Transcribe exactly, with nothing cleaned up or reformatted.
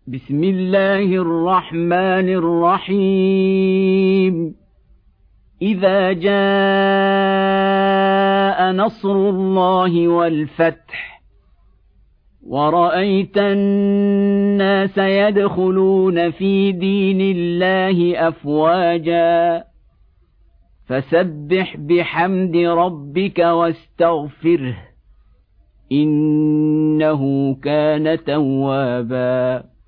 بسم الله الرحمن الرحيم إذا جاء نصر الله والفتح ورأيت الناس يدخلون في دين الله أفواجا فسبح بحمد ربك واستغفره إنه كان توابا.